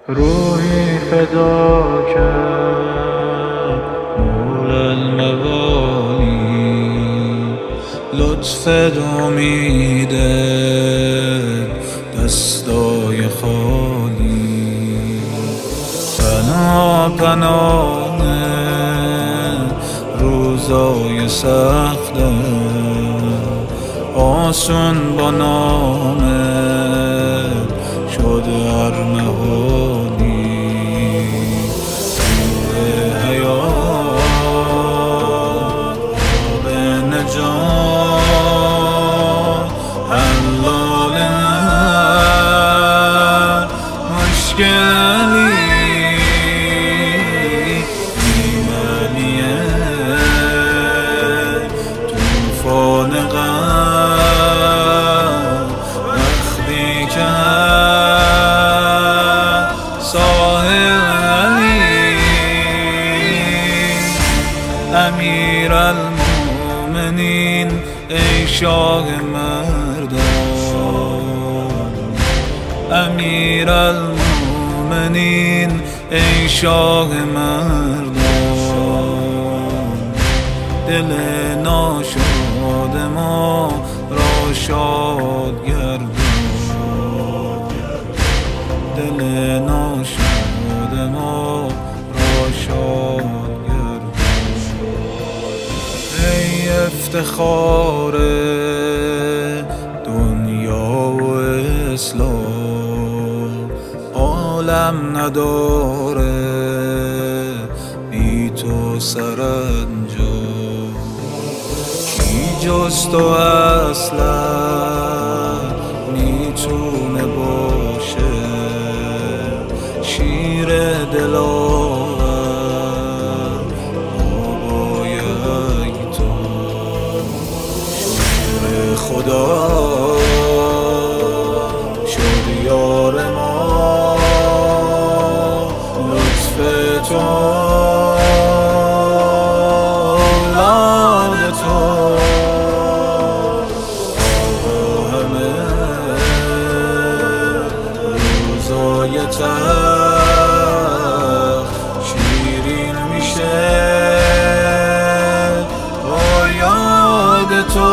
روحی فدا کرد مول الموالی، لطف امیده دستای خالی. پناه روزای سخته آسون با نامت شده هر نهالی. نور حیات آب نجات حلال مشکلی ایمانیه توفان غم وقتی که امیر المومنین ای شاه مردان، امیر المومنین ای شاه مردان. دل ناشاد ما را شاد گردان، دل ناشاد ما را شاد گردان. ای افتخار دنیا و اسلام، عالم نداره بی تو سرانجام. کی جز تو اصلا میتونه باشه شیر دلاور بابای تو؟ شیر خدا شد یار ما، لطف تو اولاد تو همه روزای شیرین میشه با یاد تو.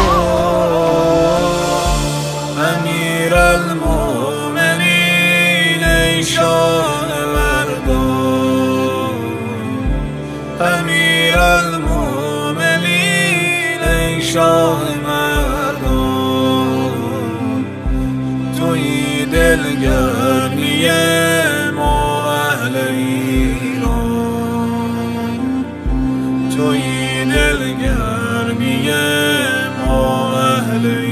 امیر المومنین ای شاه مردان، امیر المومنین ای شاه مردان. توی دلگرمی ما اهل ایران، توی دلگرمی ما اهل ایران.